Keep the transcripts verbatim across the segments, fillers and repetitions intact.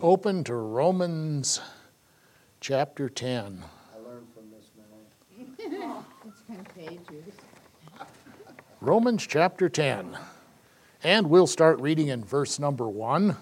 open to Romans chapter ten. I learned from Miss Melanie. Oh, it's ten pages. Romans chapter ten. And we'll start reading in verse number one.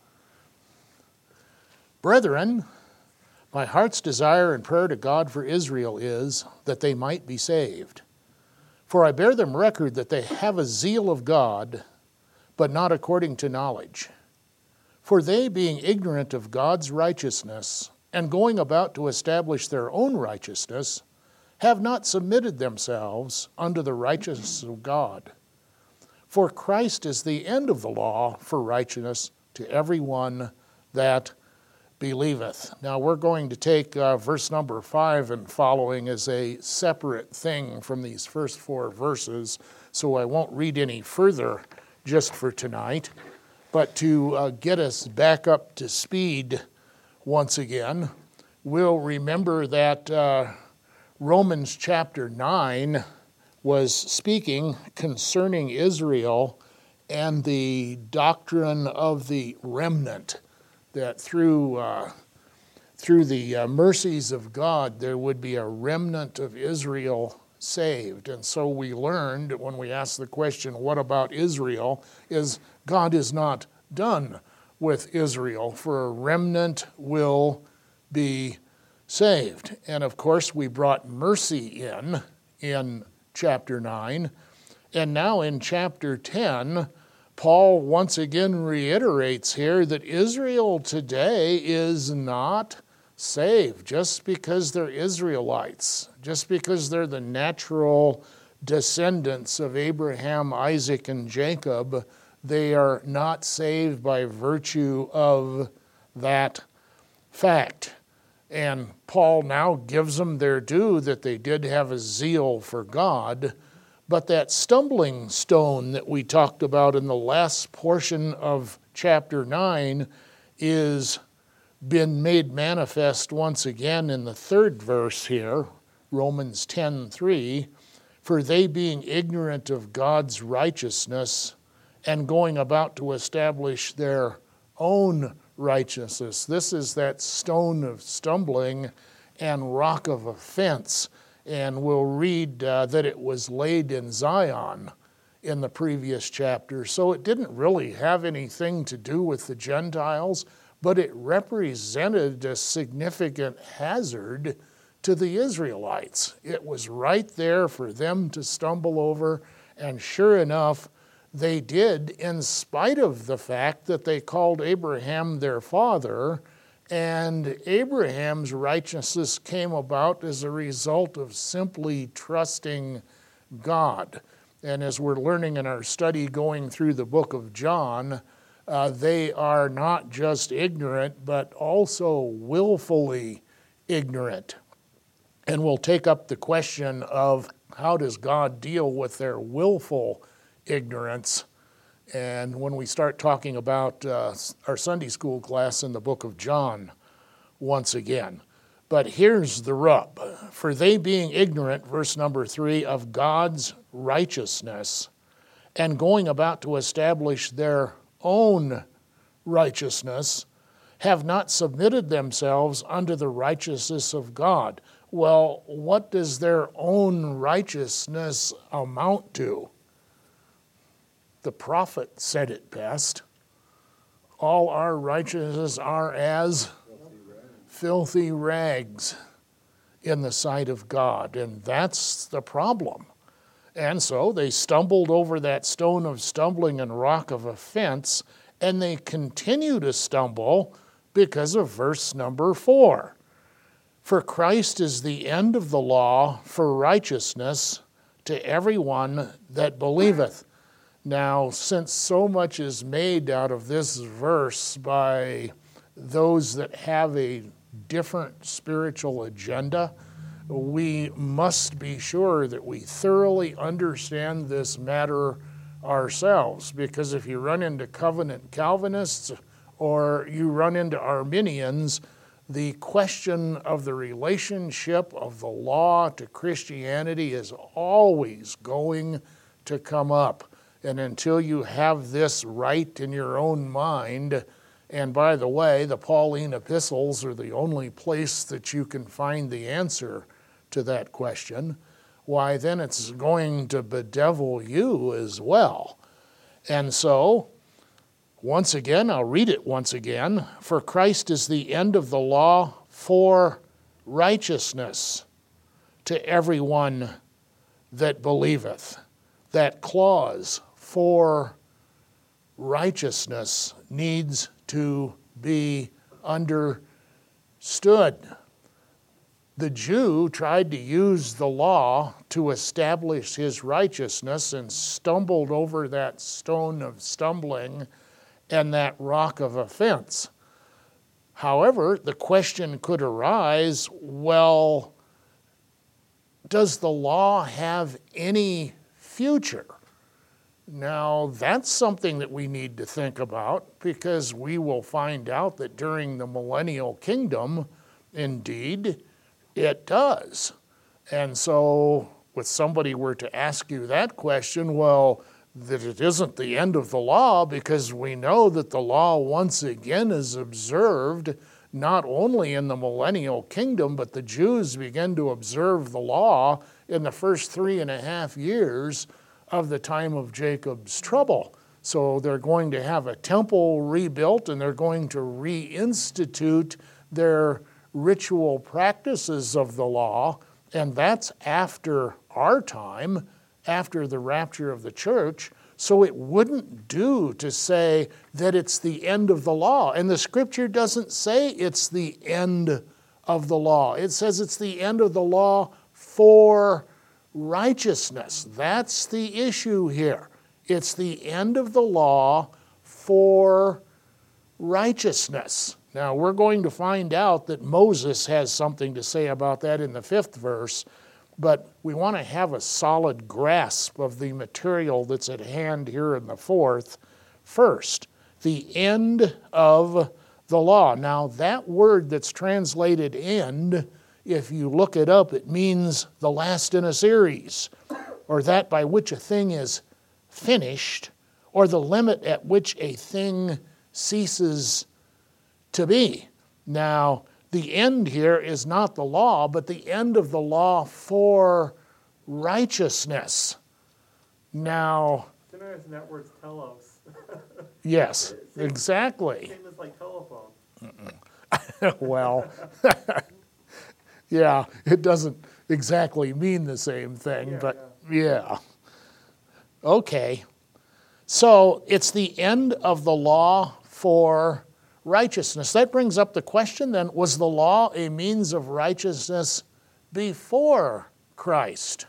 Brethren, my heart's desire and prayer to God for Israel is that they might be saved. For I bear them record that they have a zeal of God, but not according to knowledge. For they, being ignorant of God's righteousness, and going about to establish their own righteousness, have not submitted themselves unto the righteousness of God. For Christ is the end of the law for righteousness to everyone that believeth. Now we're going to take uh, verse number five and following as a separate thing from these first four verses, so I won't read any further just for tonight. But to uh, get us back up to speed once again, we'll remember that uh, Romans chapter nine was speaking concerning Israel and the doctrine of the remnant, that through uh, through the uh, mercies of God there would be a remnant of Israel saved. And so we learned when we asked the question, what about Israel, is God is not done with Israel, for a remnant will be saved. And of course we brought mercy in in chapter nine, and now in chapter ten, Paul once again reiterates here that Israel today is not saved just because they're Israelites, just because they're the natural descendants of Abraham, Isaac, and Jacob. They are not saved by virtue of that fact. And Paul now gives them their due that they did have a zeal for God, but that stumbling stone that we talked about in the last portion of chapter nine is been made manifest once again in the third verse here, Romans ten three. For they, being ignorant of God's righteousness and going about to establish their own righteousness. This is that stone of stumbling and rock of offense. And we'll read uh, that it was laid in Zion in the previous chapter. So it didn't really have anything to do with the Gentiles, but it represented a significant hazard to the Israelites. It was right there for them to stumble over, and sure enough, they did, in spite of the fact that they called Abraham their father, and Abraham's righteousness came about as a result of simply trusting God. And as we're learning in our study going through the book of John, uh, they are not just ignorant, but also willfully ignorant. And we'll take up the question of how does God deal with their willful ignorance, and when we start talking about uh, our Sunday school class in the book of John once again. But here's the rub. For they, being ignorant, verse number three, of God's righteousness, and going about to establish their own righteousness, have not submitted themselves unto the righteousness of God. Well, what does their own righteousness amount to? The prophet said it best. All our righteousness are as filthy rags in the sight of God. And that's the problem. And so they stumbled over that stone of stumbling and rock of offense, and they continue to stumble because of verse number four. For Christ is the end of the law for righteousness to everyone that believeth. Now, since so much is made out of this verse by those that have a different spiritual agenda, we must be sure that we thoroughly understand this matter ourselves, because if you run into covenant Calvinists or you run into Arminians, the question of the relationship of the law to Christianity is always going to come up. And until you have this right in your own mind And by the way, the Pauline epistles are the only place that you can find the answer to that question. Why, then it's going to bedevil you as well. And so, once again, I'll read it once again. For Christ is the end of the law for righteousness to everyone that believeth. That clause, for righteousness, needs to be understood. The Jew tried to use the law to establish his righteousness and stumbled over that stone of stumbling and that rock of offense. However, the question could arise, well, does the law have any future? Now, that's something that we need to think about, because we will find out that during the millennial kingdom, indeed, it does. And so, if somebody were to ask you that question, well, that it isn't the end of the law, because we know that the law once again is observed not only in the millennial kingdom, but the Jews begin to observe the law in the first three and a half years of the time of Jacob's trouble. So they're going to have a temple rebuilt, and they're going to reinstitute their ritual practices of the law, and that's after our time, after the rapture of the church. So it wouldn't do to say that it's the end of the law. And the scripture doesn't say it's the end of the law. It says it's the end of the law for righteousness. That's the issue here. It's the end of the law for righteousness. Now, we're going to find out that Moses has something to say about that in the fifth verse, but we want to have a solid grasp of the material that's at hand here in the fourth first. The end of the law. Now, that word that's translated end, if you look it up, it means the last in a series, or that by which a thing is finished, or the limit at which a thing ceases to be. Now, the end here is not the law, but the end of the law for righteousness. Now, It's interesting that word's telos. yes, exactly. Same as like telephone. Well, yeah, it doesn't exactly mean the same thing, Yeah, but yeah. Okay. So it's the end of the law for righteousness. That brings up the question then, was the law a means of righteousness before Christ?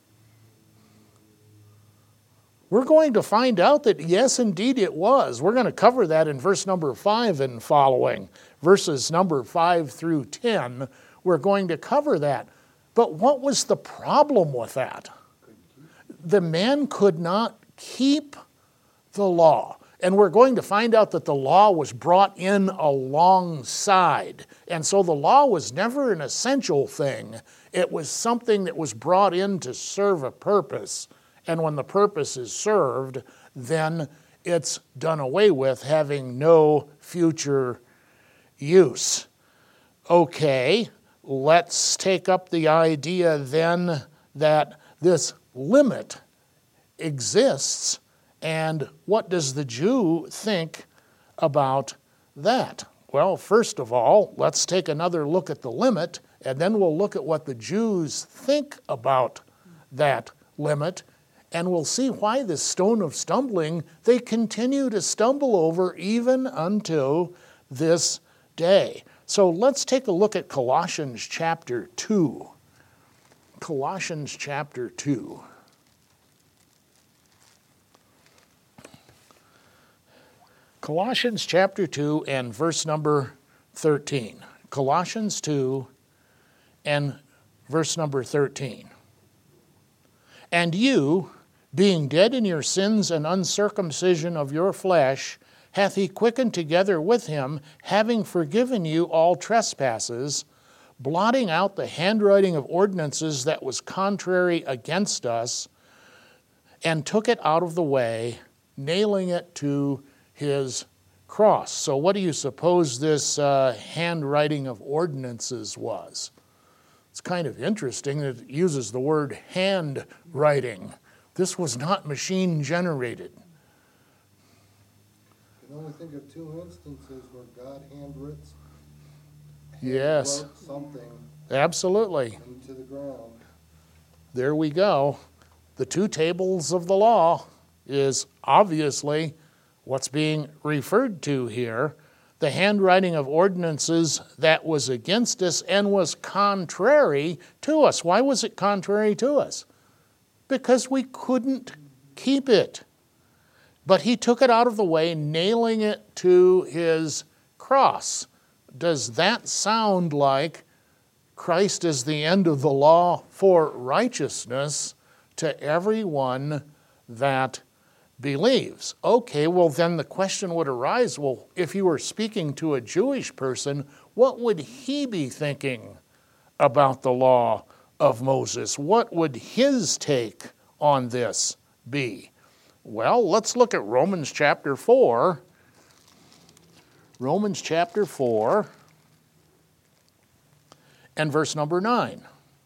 We're going to find out that yes, indeed it was. We're going to cover that in verse number five and following. Verses number five through ten, we're going to cover that. But what was the problem with that? The man could not keep the law. And we're going to find out that the law was brought in alongside. And so the law was never an essential thing. It was something that was brought in to serve a purpose. And when the purpose is served, then it's done away with, having no future use. Okay, let's take up the idea then that this limit exists. And what does the Jew think about that? Well, first of all, let's take another look at the limit, and then we'll look at what the Jews think about that limit, and we'll see why this stone of stumbling they continue to stumble over even until this day. So let's take a look at Colossians chapter two. Colossians chapter two. Colossians chapter two and verse number thirteen. Colossians two and verse number thirteen. And you, being dead in your sins and uncircumcision of your flesh, hath he quickened together with him, having forgiven you all trespasses, blotting out the handwriting of ordinances that was contrary against us, and took it out of the way, nailing it to his cross. So what do you suppose this uh, handwriting of ordinances was? It's kind of interesting that it uses the word handwriting. This was not machine generated. I can only think of two instances where God handwrote Yes, wrote something absolutely. into the ground. There we go. The two tables of the law is obviously what's being referred to here. The handwriting of ordinances that was against us and was contrary to us. Why was it contrary to us? Because we couldn't keep it. But he took it out of the way, nailing it to his cross. Does that sound like Christ is the end of the law for righteousness to everyone that believes? Okay, well then the question would arise, well, if you were speaking to a Jewish person, what would he be thinking about the law of Moses? What would his take on this be? Well, let's look at Romans chapter four. Romans chapter four and verse number nine.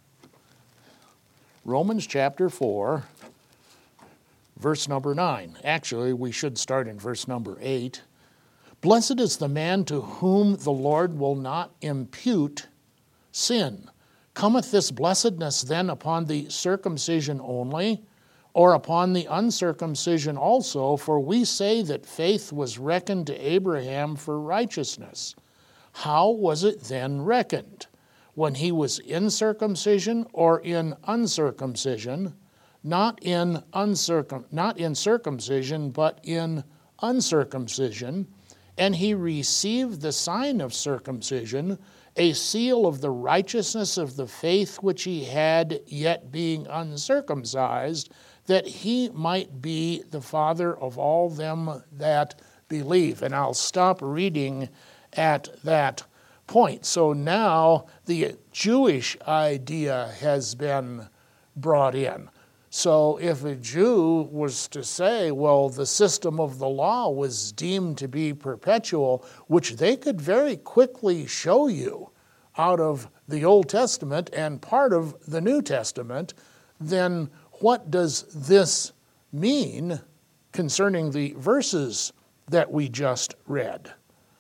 Romans chapter four, verse number nine. Actually, we should start in verse number eight. Blessed is the man to whom the Lord will not impute sin. Cometh this blessedness then upon the circumcision only, or upon the uncircumcision also? For we say that faith was reckoned to Abraham for righteousness. How was it then reckoned? When he was in circumcision or in uncircumcision? Not in uncircum, not in circumcision, but in uncircumcision. And he received the sign of circumcision, a seal of the righteousness of the faith which he had, yet being uncircumcised, that he might be the father of all them that believe. And I'll stop reading at that point. So now the Jewish idea has been brought in. So if a Jew was to say, well, the system of the law was deemed to be perpetual, which they could very quickly show you out of the Old Testament and part of the New Testament, then what does this mean concerning the verses that we just read?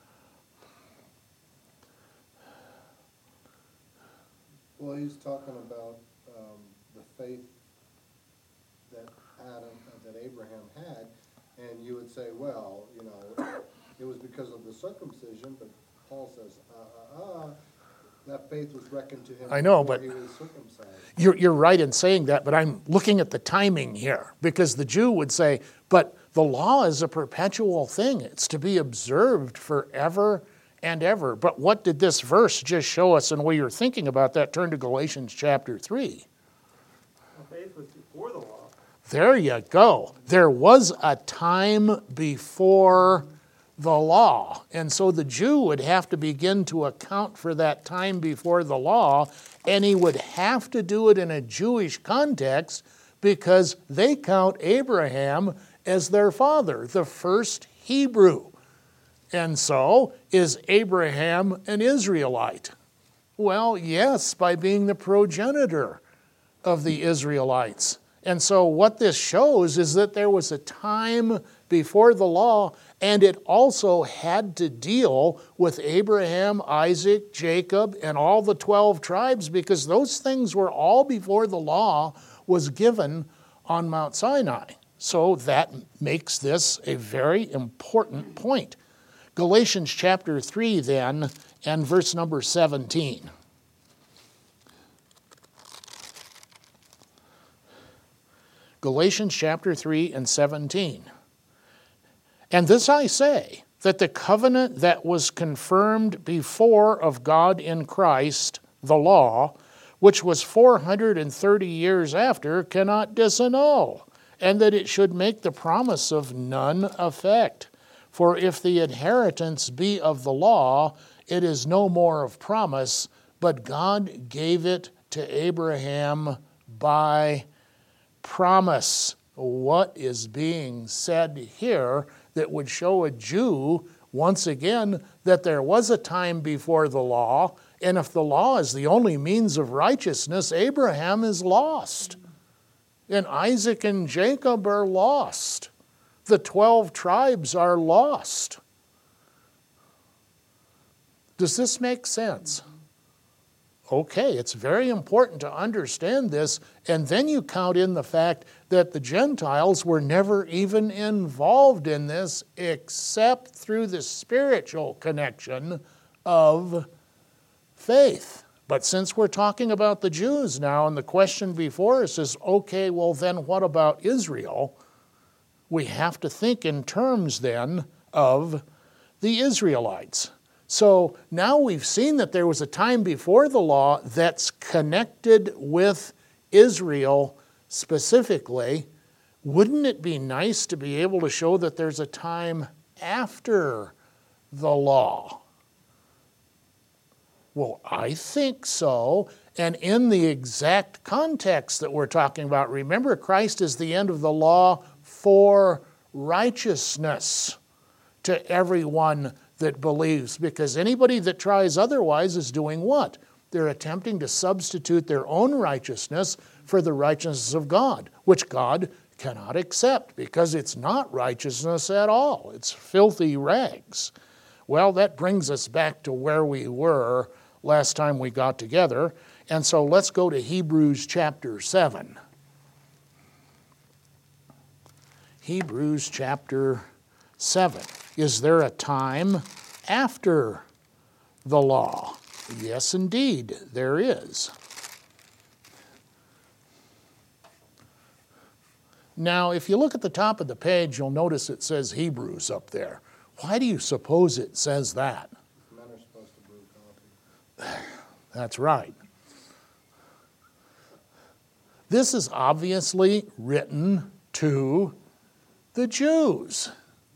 Well, he's talking about um, the faith that Adam, uh, that Abraham had, and you would say, well, you know, it was because of the circumcision, but Paul says, uh, uh, uh, that faith was reckoned to him I know, before but he was circumcised. You're, you're right in saying that, but I'm looking at the timing here, because the Jew would say, but the law is a perpetual thing. It's to be observed forever and ever. But what did this verse just show us? And while you're thinking about that, turn to Galatians chapter three. Well, faith was before the law. There you go. There was a time before the law. And so the Jew would have to begin to account for that time before the law, and he would have to do it in a Jewish context because they count Abraham as their father, the first Hebrew. And so, is Abraham an Israelite? Well, yes, by being the progenitor of the Israelites. And so what this shows is that there was a time before the law, and it also had to deal with Abraham, Isaac, Jacob, and all the twelve tribes, because those things were all before the law was given on Mount Sinai. So that makes this a very important point. Galatians chapter three then, and verse number seventeen. Galatians chapter three and seventeen. And this I say, that the covenant that was confirmed before of God in Christ, the law, which was four hundred thirty years after, cannot disannul, and that it should make the promise of none effect. For if the inheritance be of the law, it is no more of promise, but God gave it to Abraham by promise. What is being said here that would show a Jew once again, that there was a time before the law, and if the law is the only means of righteousness, Abraham is lost. And Isaac and Jacob are lost. The twelve tribes are lost. Does this make sense? Okay, it's very important to understand this, and then you count in the fact that the Gentiles were never even involved in this except through the spiritual connection of faith. But since we're talking about the Jews now, and the question before us is, okay, well then what about Israel? We have to think in terms then of the Israelites. So now we've seen that there was a time before the law that's connected with Israel specifically. Wouldn't it be nice to be able to show that there's a time after the law? Well, I think so. And in the exact context that we're talking about, remember, Christ is the end of the law for righteousness to everyone that believes, because anybody that tries otherwise is doing what? They're attempting to substitute their own righteousness for the righteousness of God, which God cannot accept because it's not righteousness at all. It's filthy rags. Well, that brings us back to where we were last time we got together. And so let's go to Hebrews chapter seven. Hebrews chapter seven. Is there a time after the law? Yes, indeed, there is. Now, if you look at the top of the page, you'll notice it says Hebrews up there. Why do you suppose it says that? Men are supposed to brew coffee. That's right. This is obviously written to the Jews.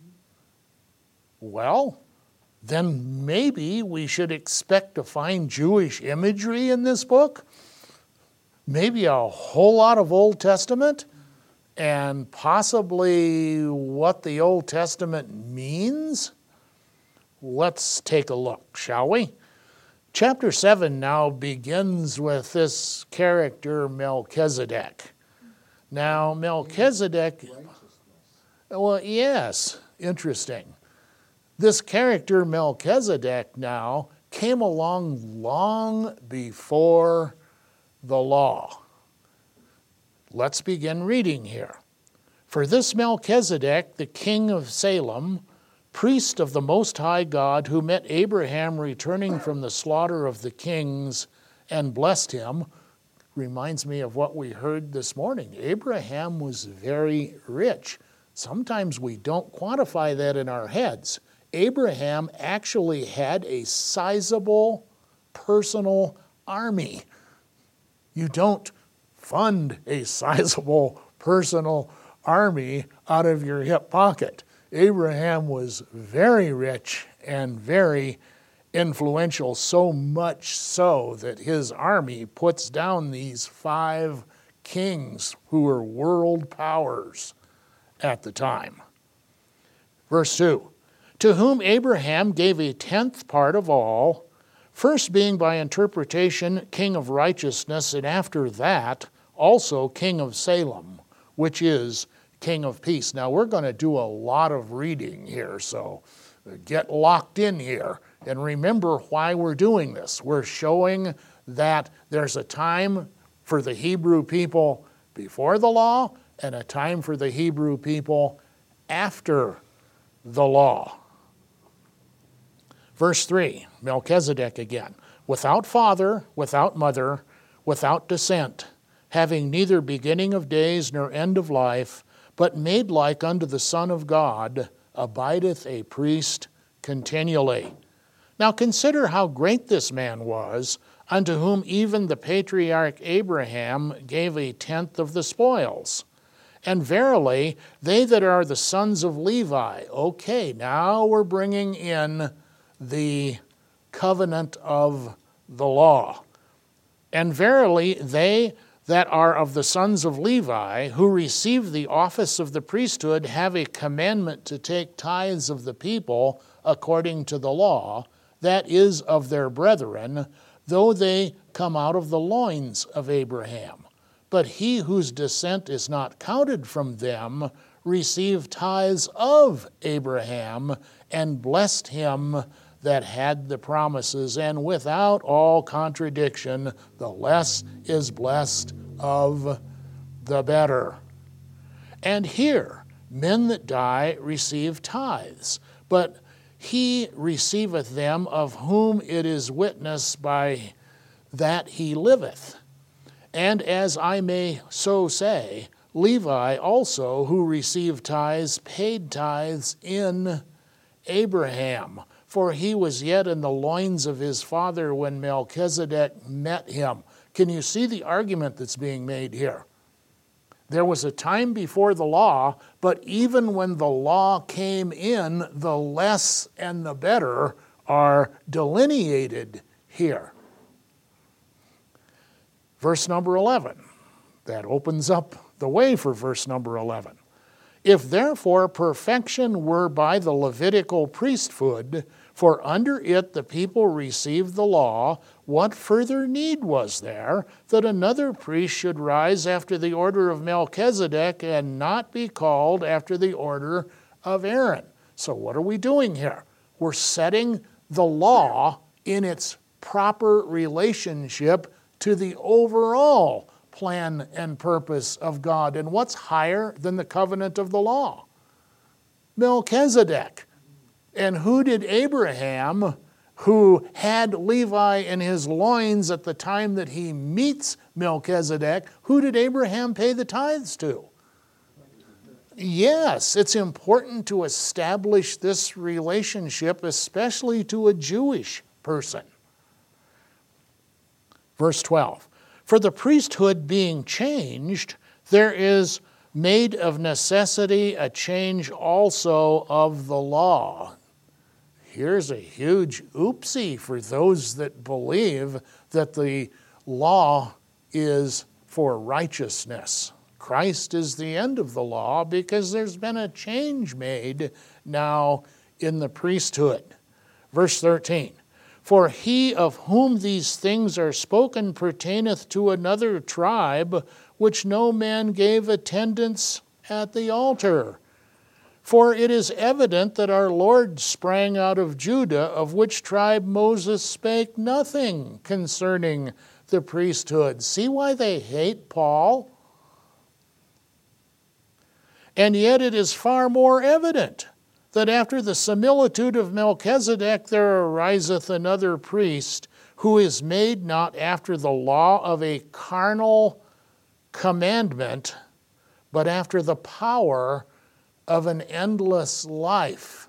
Well, then maybe we should expect to find Jewish imagery in this book. Maybe a whole lot of Old Testament, and possibly what the Old Testament means. Let's take a look, shall we? Chapter seven now begins with this character Melchizedek. Now, Melchizedek, Righteousness. well, yes, interesting. This character Melchizedek now came along long before the law. Let's begin reading here. For this Melchizedek, the king of Salem, priest of the Most High God, who met Abraham returning from the slaughter of the kings and blessed him, reminds me of what we heard this morning. Abraham was very rich. Sometimes we don't quantify that in our heads. Abraham actually had a sizable personal army. You don't fund a sizable personal army out of your hip pocket. Abraham was very rich and very influential, so much so that his army puts down these five kings who were world powers at the time. Verse two, to whom Abraham gave a tenth part of all, first being by interpretation king of righteousness, and after that also king of Salem, which is king of peace. Now we're going to do a lot of reading here, so get locked in here. And remember why we're doing this. We're showing that there's a time for the Hebrew people before the law and a time for the Hebrew people after the law. Verse three, Melchizedek again. Without father, without mother, without descent, having neither beginning of days nor end of life, but made like unto the Son of God, abideth a priest continually. Now consider how great this man was, unto whom even the patriarch Abraham gave a tenth of the spoils. And verily, they that are the sons of Levi, okay, now we're bringing in the covenant of the law. And verily, they that are of the sons of Levi, who receive the office of the priesthood, have a commandment to take tithes of the people according to the law, that is, of their brethren, though they come out of the loins of Abraham. But he whose descent is not counted from them received tithes of Abraham, and blessed him that had the promises. And without all contradiction, the less is blessed of the better. And here, men that die receive tithes, but he receiveth them of whom it is witnessed by that he liveth. And as I may so say, Levi also, who received tithes, paid tithes in Abraham, for he was yet in the loins of his father when Melchizedek met him. Can you see the argument that's being made here? There was a time before the law, but even when the law came in, the less and the better are delineated here. Verse number eleven, that opens up the way for verse number eleven. If therefore perfection were by the Levitical priesthood, for under it the people received the law, what further need was there that another priest should rise after the order of Melchizedek and not be called after the order of Aaron? So what are we doing here? We're setting the law in its proper relationship to the overall plan and purpose of God. And what's higher than the covenant of the law? Melchizedek. And who did Abraham, who had Levi in his loins at the time that he meets Melchizedek, who did Abraham pay the tithes to? Yes, it's important to establish this relationship, especially to a Jewish person. Verse twelve, for the priesthood being changed, there is made of necessity a change also of the law. Here's a huge oopsie for those that believe that the law is for righteousness. Christ is the end of the law because there's been a change made now in the priesthood. Verse thirteen, for he of whom these things are spoken pertaineth to another tribe, which no man gave attendance at the altar. For it is evident that our Lord sprang out of Judah, of which tribe Moses spake nothing concerning the priesthood. See why they hate Paul? And yet it is far more evident that after the similitude of Melchizedek there ariseth another priest, who is made not after the law of a carnal commandment, but after the power of an endless life.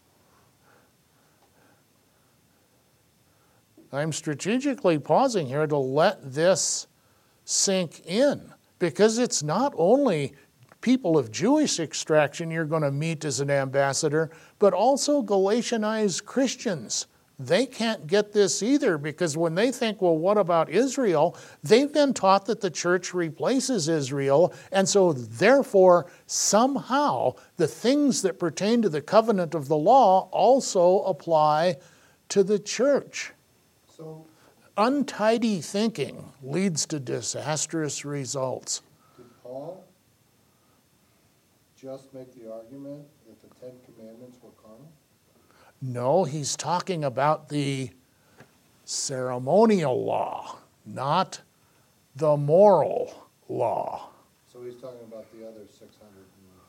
I'm strategically pausing here to let this sink in, because it's not only people of Jewish extraction you're going to meet as an ambassador, but also Galatianized Christians. They can't get this either, because when they think, well, what about Israel? They've been taught that the church replaces Israel, and so therefore somehow the things that pertain to the covenant of the law also apply to the church. So, Untidy thinking leads to disastrous results. did Paul just make the argument that the Ten Commandments were carnal? No, he's talking about the ceremonial law, not the moral law. So he's talking about the other six hundred.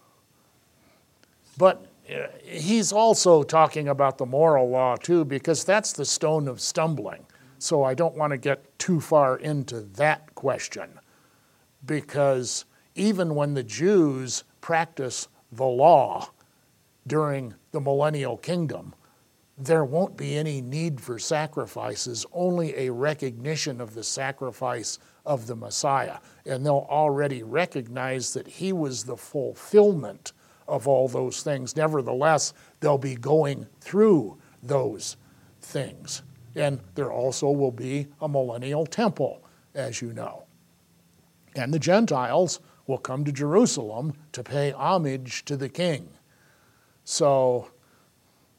But uh, he's also talking about the moral law too, because that's the stone of stumbling. So I don't want to get too far into that question, because even when the Jews practice the law during the millennial kingdom, there won't be any need for sacrifices, only a recognition of the sacrifice of the Messiah. And they'll already recognize that he was the fulfillment of all those things. Nevertheless, they'll be going through those things. And there also will be a millennial temple, as you know. And the Gentiles will come to Jerusalem to pay homage to the king. So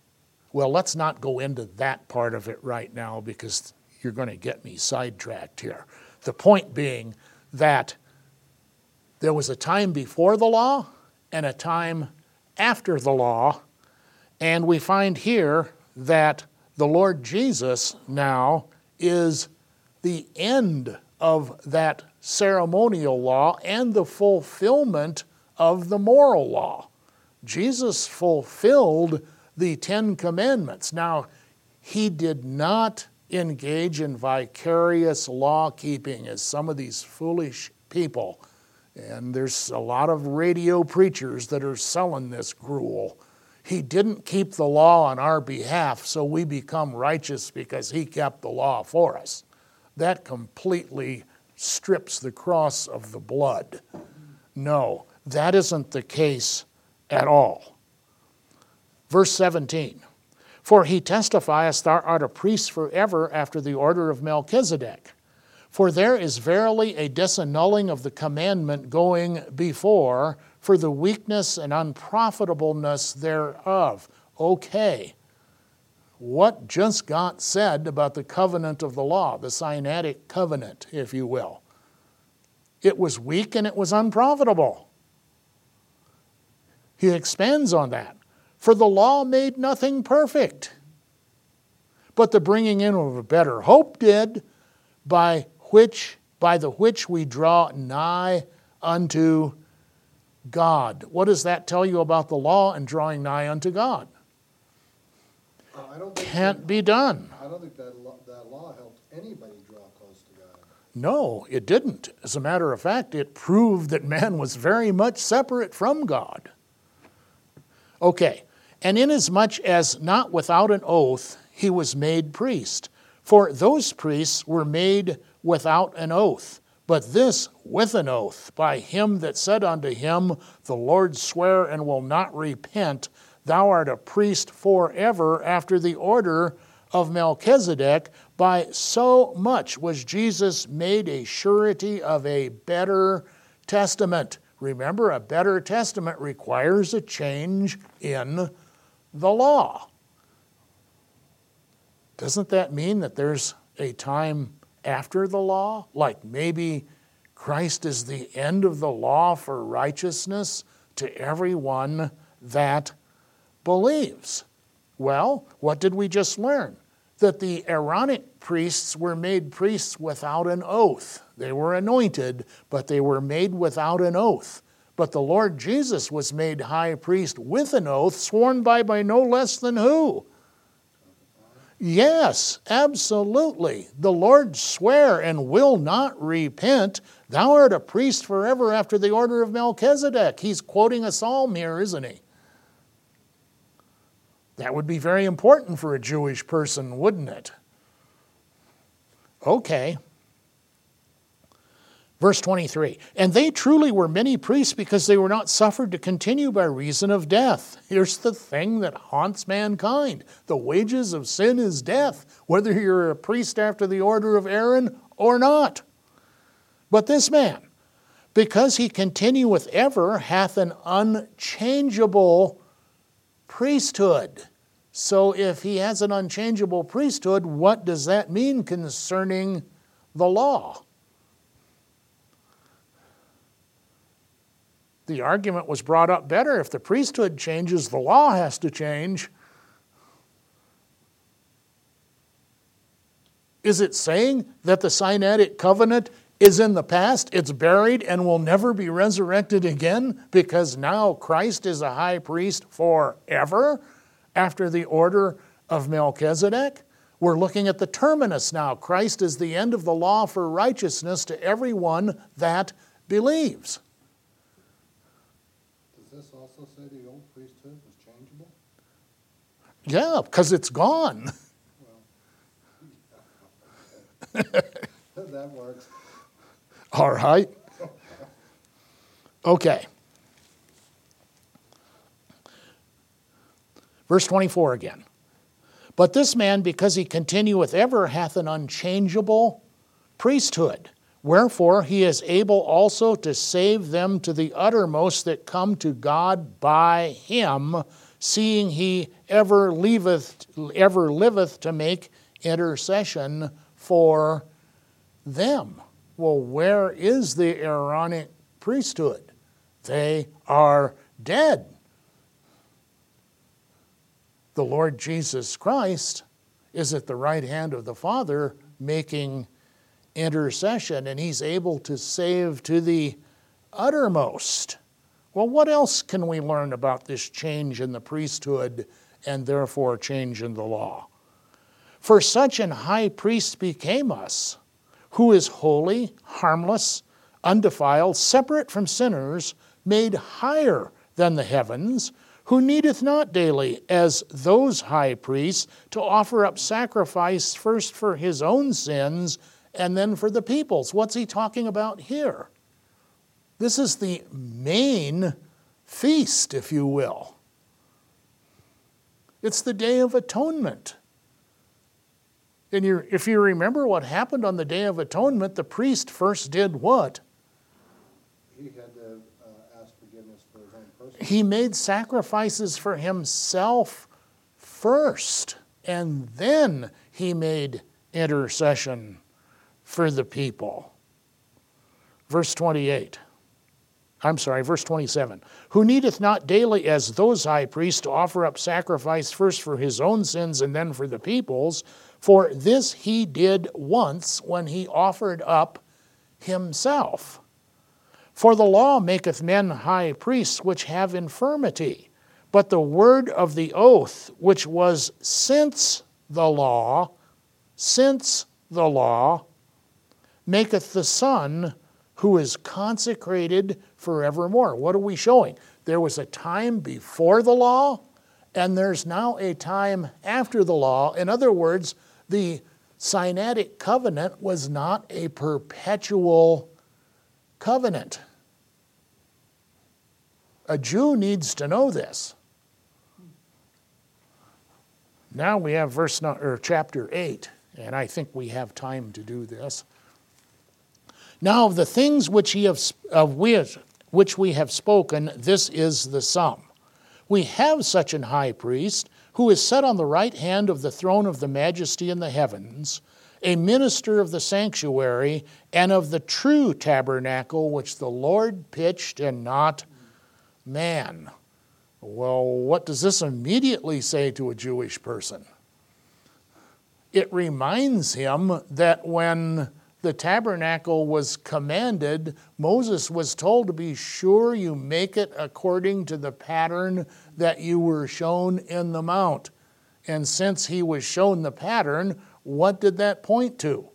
Well, let's not go into that part of it right now because you're going to get me sidetracked here. The point being that there was a time before the law and a time after the law, and we find here that the Lord Jesus now is the end of that ceremonial law and the fulfillment of the moral law. Jesus fulfilled the Ten Commandments. Now, he did not engage in vicarious law keeping as some of these foolish people, and there's a lot of radio preachers that are selling this gruel. He didn't keep the law on our behalf, so we become righteous because he kept the law for us. That completely strips the cross of the blood. No, that isn't the case at all. Verse seventeen, for he testifieth, thou art a priest forever after the order of Melchizedek. For there is verily a disannulling of the commandment going before, for the weakness and unprofitableness thereof. Okay, what just got said about the covenant of the law, the Sinaitic covenant, if you will? It was weak and it was unprofitable. He expands on that. For the law made nothing perfect, but the bringing in of a better hope did, by which, by the which we draw nigh unto God. What does that tell you about the law and drawing nigh unto God? Uh, I don't think Can't that, be done. I don't think that law, that law helped anybody draw close to God. No, it didn't. As a matter of fact, it proved that man was very much separate from God. Okay, and inasmuch as not without an oath he was made priest, for those priests were made without an oath, but this with an oath, by him that said unto him, the Lord sware and will not repent, thou art a priest forever after the order of Melchizedek. By so much was Jesus made a surety of a better testament. Remember, a better testament requires a change in the law. Doesn't that mean that there's a time after the law? Like maybe Christ is the end of the law for righteousness to everyone that believes. Well, what did we just learn? That the Aaronic priests were made priests without an oath. They were anointed, but they were made without an oath. But the Lord Jesus was made high priest with an oath, sworn by by no less than who? Yes, absolutely. The Lord sware and will not repent. Thou art a priest forever after the order of Melchizedek. He's quoting a psalm here, isn't he? That would be very important for a Jewish person, wouldn't it? Okay. Verse twenty-three, and they truly were many priests because they were not suffered to continue by reason of death. Here's the thing that haunts mankind. The wages of sin is death, whether you're a priest after the order of Aaron or not. But this man, because he continueth ever, hath an unchangeable priesthood. So if he has an unchangeable priesthood, what does that mean concerning the law? The argument was brought up better. If the priesthood changes, the law has to change. Is it saying that the Sinaitic covenant is in the past, it's buried, and will never be resurrected again because now Christ is a high priest forever after the order of Melchizedek? We're looking at the terminus now. Christ is the end of the law for righteousness to everyone that believes. Does this also say the old priesthood was changeable? Yeah, because it's gone. Well, that works. All right. Okay. Verse twenty-four again. But this man, because he continueth ever, hath an unchangeable priesthood. Wherefore he is able also to save them to the uttermost that come to God by him, seeing he ever liveth, ever liveth to make intercession for them. Well, where is the Aaronic priesthood? They are dead. The Lord Jesus Christ is at the right hand of the Father making intercession, and he's able to save to the uttermost. Well, what else can we learn about this change in the priesthood and therefore change in the law? For such an high priest became us, who is holy, harmless, undefiled, separate from sinners, made higher than the heavens, who needeth not daily, as those high priests, to offer up sacrifice first for his own sins and then for the people's. What's he talking about here? This is the main feast, if you will. It's the Day of Atonement. And you, if you remember what happened on the Day of Atonement, the priest first did what? He had to uh, ask forgiveness for his own person. He made sacrifices for himself first, and then he made intercession for the people. Verse twenty-eight. I'm sorry, verse twenty-seven. Who needeth not daily as those high priests to offer up sacrifice first for his own sins and then for the people's, for this he did once when he offered up himself. For the law maketh men high priests which have infirmity, but the word of the oath, which was since the law, since the law, maketh the Son who is consecrated forevermore. What are we showing? There was a time before the law, and there's now a time after the law. In other words, the Sinaitic covenant was not a perpetual covenant. A Jew needs to know this. Now we have verse or chapter eight, and I think we have time to do this. Now of the things which ye have of which, which we have spoken, this is the sum. We have such an high priest, who is set on the right hand of the throne of the majesty in the heavens, a minister of the sanctuary and of the true tabernacle which the Lord pitched and not man. Well, what does this immediately say to a Jewish person? It reminds him that when the tabernacle was commanded, Moses was told to be sure you make it according to the pattern that you were shown in the mount. And since he was shown the pattern, what did that point to?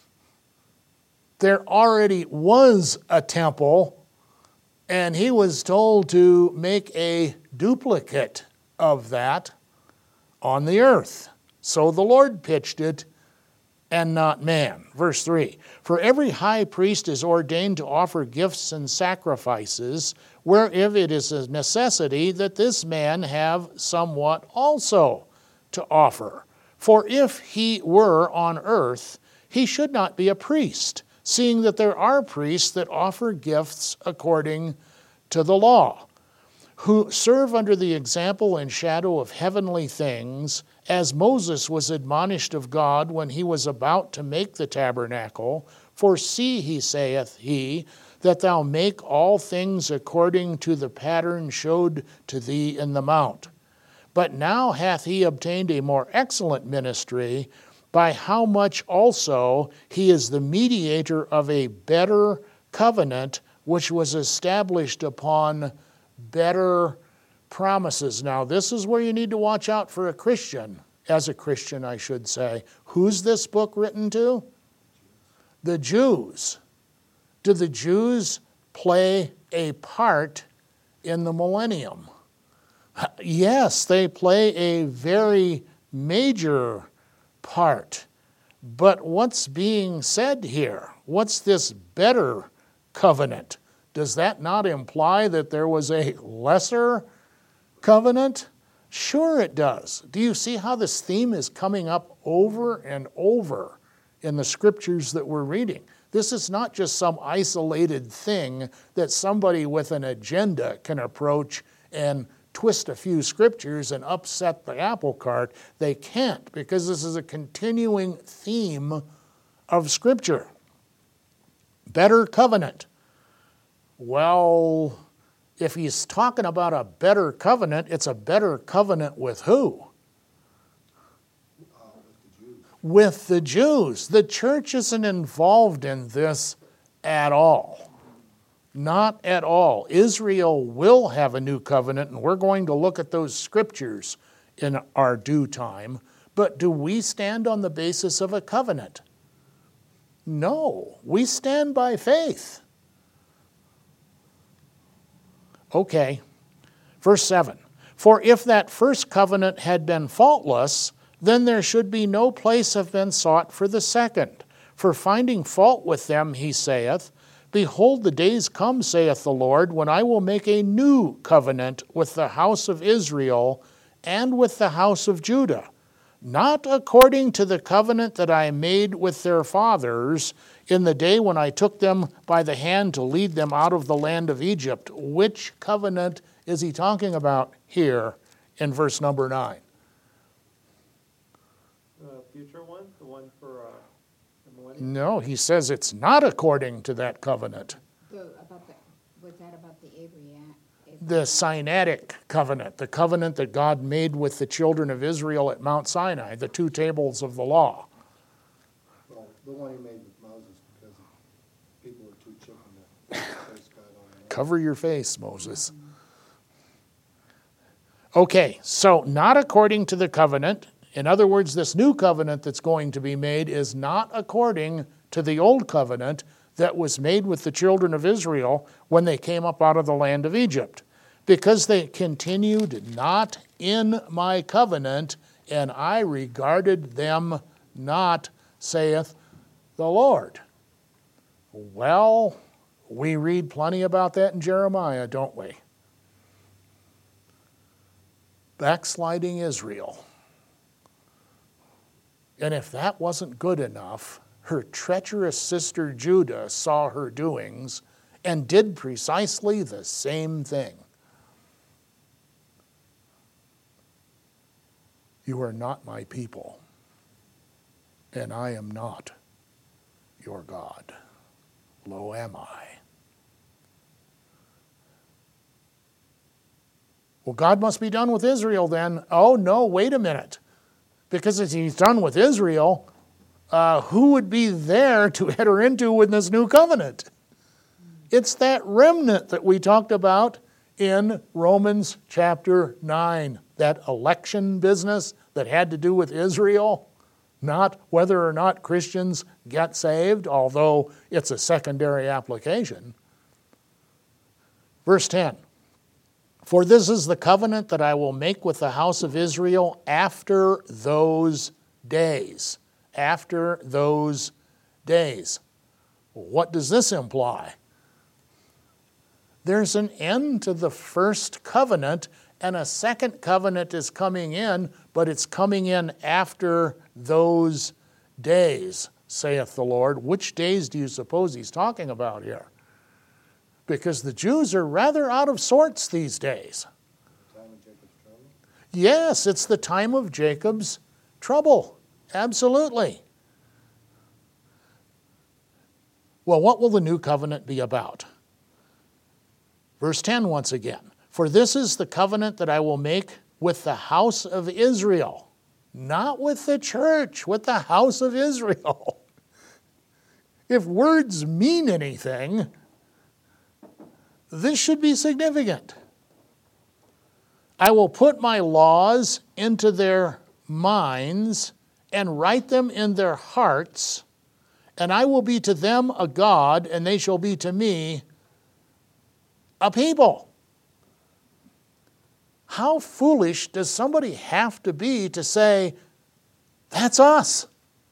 There already was a temple, and he was told to make a duplicate of that on the earth. So the Lord pitched it, and not man. Verse three, for every high priest is ordained to offer gifts and sacrifices, whereof it is a necessity that this man have somewhat also to offer. For if he were on earth, he should not be a priest, seeing that there are priests that offer gifts according to the law, who serve under the example and shadow of heavenly things, as Moses was admonished of God when he was about to make the tabernacle. For see, he saith he, that thou make all things according to the pattern showed to thee in the mount. But now hath he obtained a more excellent ministry, by how much also he is the mediator of a better covenant, which was established upon better promises. Now, this is where you need to watch out for a Christian, as a Christian, I should say. Who's this book written to? The Jews. Do the Jews play a part in the millennium? Yes, they play a very major part. But what's being said here? What's this better covenant? Does that not imply that there was a lesser covenant? Sure it does. Do you see how this theme is coming up over and over in the scriptures that we're reading? This is not just some isolated thing that somebody with an agenda can approach and twist a few scriptures and upset the apple cart. They can't, because this is a continuing theme of Scripture. Better covenant. Well, if he's talking about a better covenant, it's a better covenant with who? Uh, with the Jews. With the Jews. The church isn't involved in this at all. Not at all. Israel will have a new covenant, and we're going to look at those scriptures in our due time. But do we stand on the basis of a covenant? No. We stand by faith. Okay. Verse seven. For if that first covenant had been faultless, then there should be no place have been sought for the second. For finding fault with them, he saith, Behold, the days come, saith the Lord, when I will make a new covenant with the house of Israel and with the house of Judah, not according to the covenant that I made with their fathers in the day when I took them by the hand to lead them out of the land of Egypt. Which covenant is he talking about here in verse number nine? The future one, the one for uh, the millennium? No, he says it's not according to that covenant. The, about the, was that about the Abraham? The Sinaitic covenant, the covenant that God made with the children of Israel at Mount Sinai, the two tables of the law. Well, the one he made with Moses, because people were too chicken to face God on it. Cover your face, Moses. Okay, so not according to the covenant. In other words, this new covenant that's going to be made is not according to the old covenant that was made with the children of Israel when they came up out of the land of Egypt. Because they continued not in my covenant, and I regarded them not, saith the Lord. Well, we read plenty about that in Jeremiah, don't we? Backsliding Israel. And if that wasn't good enough, her treacherous sister Judah saw her doings and did precisely the same thing. You are not my people, and I am not your God. Lo am I. Well, God must be done with Israel then. Oh, no, wait a minute. Because if he's done with Israel, uh, who would be there to enter into in this new covenant? It's that remnant that we talked about in Romans chapter nine. That election business that had to do with Israel, not whether or not Christians get saved, although it's a secondary application. Verse ten. For this is the covenant that I will make with the house of Israel after those days. After those days. What does this imply? There's an end to the first covenant, and a second covenant is coming in, but it's coming in after those days, saith the Lord. Which days do you suppose he's talking about here? Because the Jews are rather out of sorts these days. The time of Jacob's trouble? Yes, it's the time of Jacob's trouble. Absolutely. Well, what will the new covenant be about? Verse ten once again. For this is the covenant that I will make with the house of Israel. Not with the church, with the house of Israel. If words mean anything, this should be significant. I will put my laws into their minds and write them in their hearts, and I will be to them a God, and they shall be to me a people. How foolish does somebody have to be to say, that's us?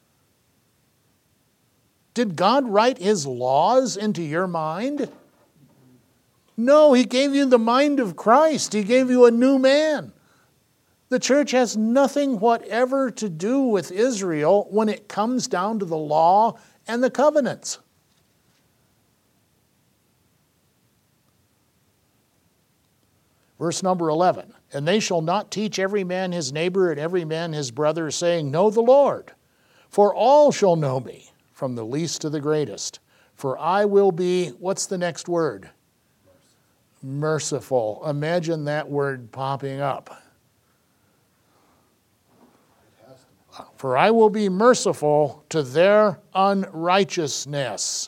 Did God write his laws into your mind? No, he gave you the mind of Christ. He gave you a new man. The church has nothing whatever to do with Israel when it comes down to the law and the covenants. Verse number eleven, and they shall not teach every man his neighbor and every man his brother, saying, Know the Lord. For all shall know me, from the least to the greatest. For I will be, what's the next word? Merciful. Imagine that word popping up. For I will be merciful to their unrighteousness.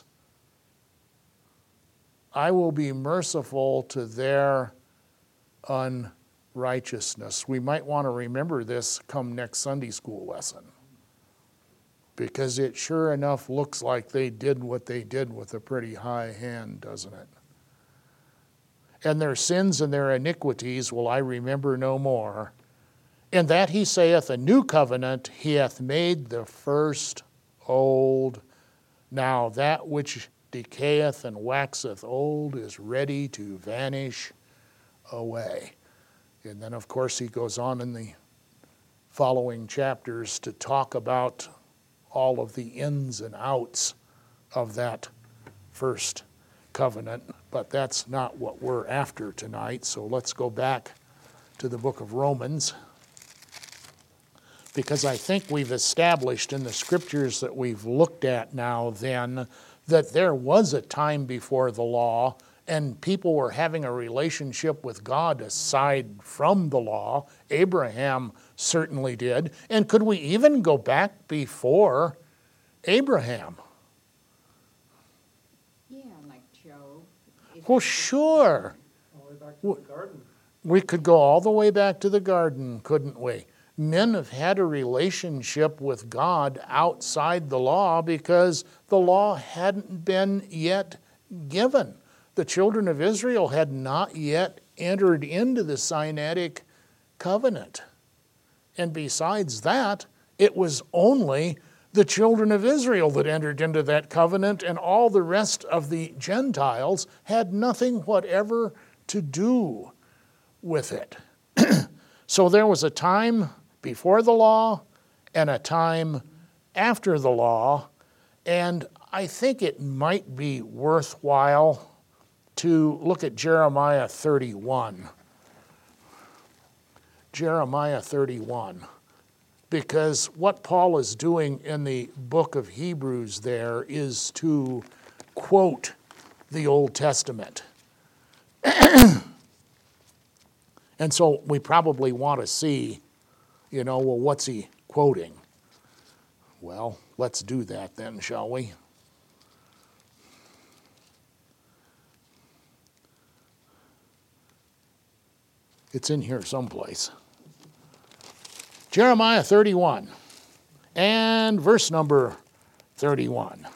I will be merciful to their unrighteousness. We might want to remember this come next Sunday school lesson, because it sure enough looks like they did what they did with a pretty high hand, doesn't it? And their sins and their iniquities will I remember no more. In that he saith, a new covenant he hath made the first old. Now that which decayeth and waxeth old is ready to vanish away. And then, of course, he goes on in the following chapters to talk about all of the ins and outs of that first covenant. But that's not what we're after tonight. So let's go back to the book of Romans, because I think we've established in the scriptures that we've looked at now then that there was a time before the law and people were having a relationship with God aside from the law. Abraham certainly did. And could we even go back before Abraham? Yeah, like Job. If Well, you- sure. All the way back to the garden. We could go all the way back to the garden, couldn't we? Men have had a relationship with God outside the law because the law hadn't been yet given. The children of Israel had not yet entered into the Sinaitic covenant. And besides that, it was only the children of Israel that entered into that covenant, and all the rest of the Gentiles had nothing whatever to do with it. So there was a time before the law and a time after the law, and I think it might be worthwhile to look at Jeremiah thirty-one. Jeremiah thirty-one. Because what Paul is doing in the book of Hebrews there is to quote the Old Testament. And so we probably want to see, you know, well, what's he quoting? Well, let's do that then, shall we? It's in here someplace. Jeremiah thirty-one and verse number thirty-one.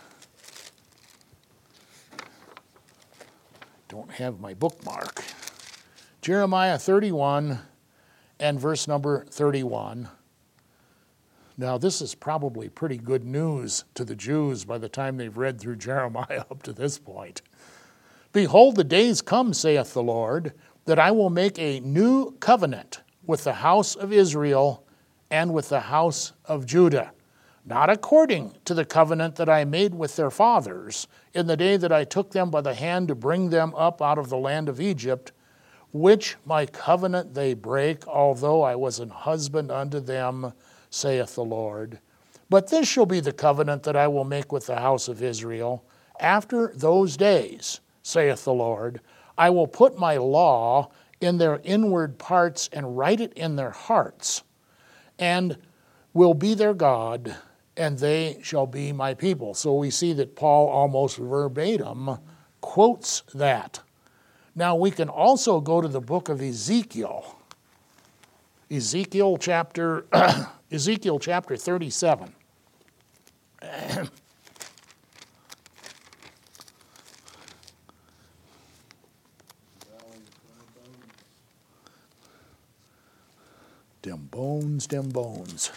Don't have my bookmark. Jeremiah thirty-one and verse number thirty-one. Now, this is probably pretty good news to the Jews by the time they've read through Jeremiah up to this point. Behold, the days come, saith the Lord, that I will make a new covenant with the house of Israel and with the house of Judah, not according to the covenant that I made with their fathers in the day that I took them by the hand to bring them up out of the land of Egypt, which my covenant they break, although I was an husband unto them, saith the Lord. But this shall be the covenant that I will make with the house of Israel. After those days, saith the Lord, I will put my law in their inward parts and write it in their hearts, and will be their God, and they shall be my people. So we see that Paul almost verbatim quotes that. Now we can also go to the book of Ezekiel. Ezekiel chapter, Ezekiel chapter thirty-seven. Dem bones, dem bones.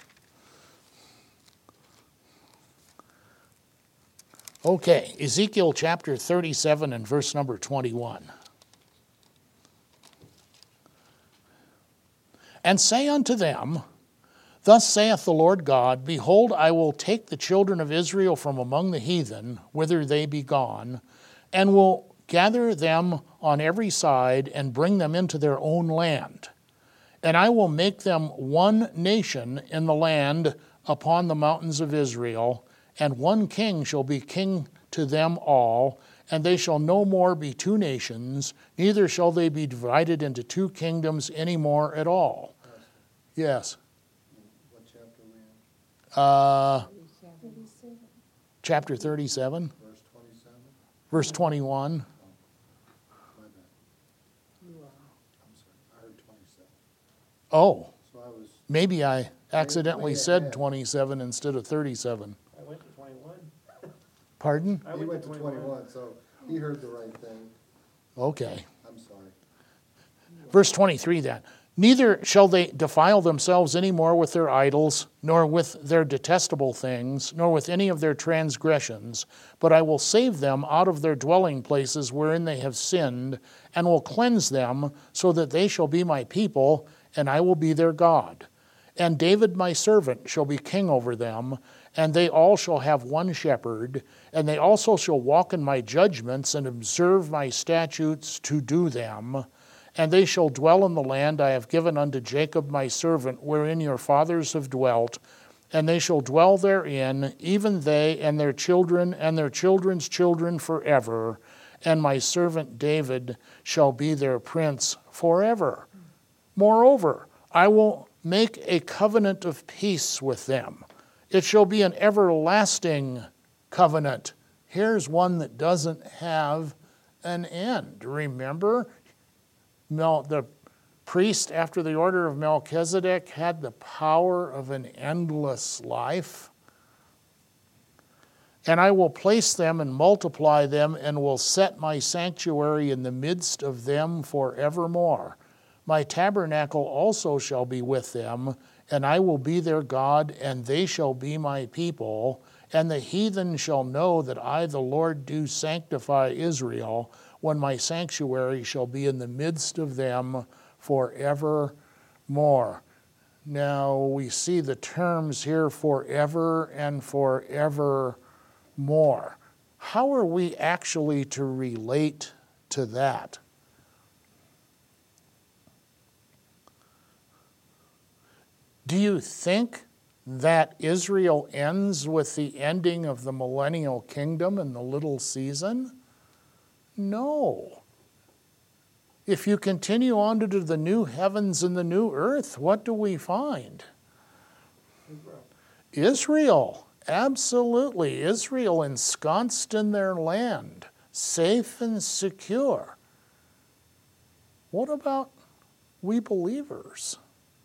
Okay, Ezekiel chapter thirty-seven and verse number twenty-one. And say unto them, Thus saith the Lord God, Behold, I will take the children of Israel from among the heathen, whither they be gone, and will gather them on every side and bring them into their own land. And I will make them one nation in the land upon the mountains of Israel, and one king shall be king to them all, and they shall no more be two nations, neither shall they be divided into two kingdoms any more at all. Yes. What chapter we in? Uh, thirty-seven. chapter thirty-seven, Verse twenty-seven? verse twenty-one. My bad. You are. I'm sorry, I heard twenty-seven. Oh, So I was, maybe I accidentally way said ahead. twenty-seven instead of thirty-seven. I went to twenty-one. Pardon? I he went to twenty-one, so he heard the right thing. Okay. I'm sorry. Verse twenty-three then. Neither shall they defile themselves any more with their idols, nor with their detestable things, nor with any of their transgressions, but I will save them out of their dwelling places wherein they have sinned, and will cleanse them, so that they shall be my people, and I will be their God. And David my servant shall be king over them, and they all shall have one shepherd, and they also shall walk in my judgments and observe my statutes to do them. And they shall dwell in the land I have given unto Jacob my servant, wherein your fathers have dwelt, and they shall dwell therein, even they and their children and their children's children forever, and my servant David shall be their prince forever. Moreover, I will make a covenant of peace with them. It shall be an everlasting covenant. Here's one that doesn't have an end. Remember, Mel, the priest after the order of Melchizedek had the power of an endless life. And I will place them and multiply them, and will set my sanctuary in the midst of them forevermore. My tabernacle also shall be with them, and I will be their God, and they shall be my people. And the heathen shall know that I, the Lord, do sanctify Israel, when my sanctuary shall be in the midst of them forevermore. Now we see the terms here, forever and forevermore. How are we actually to relate to that? Do you think that Israel ends with the ending of the millennial kingdom and the little season? No. If you continue on to the new heavens and the new earth, what do we find? Israel. Israel, absolutely. Israel ensconced in their land, safe and secure. What about we believers?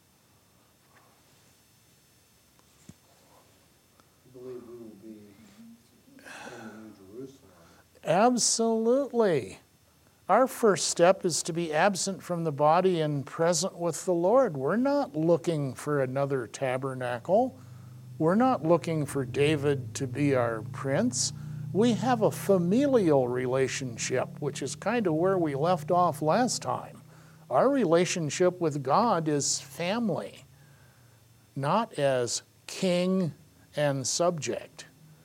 I believe we will be in the New Jerusalem. Absolutely. Our first step is to be absent from the body and present with the Lord. We're not looking for another tabernacle. We're not looking for David to be our prince. We have a familial relationship, which is kind of where we left off last time. Our relationship with God is family, not as king and subject.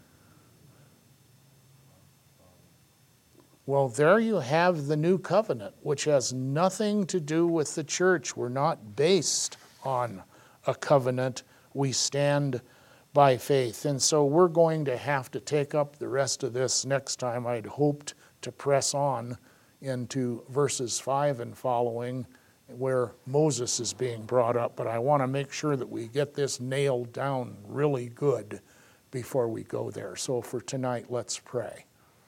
Well, there you have the new covenant, which has nothing to do with the church. We're not based on a covenant. We stand by faith. And so we're going to have to take up the rest of this next time. I'd hoped to press on into verses five and following, where Moses is being brought up. But I want to make sure that we get this nailed down really good before we go there. So for tonight, let's pray.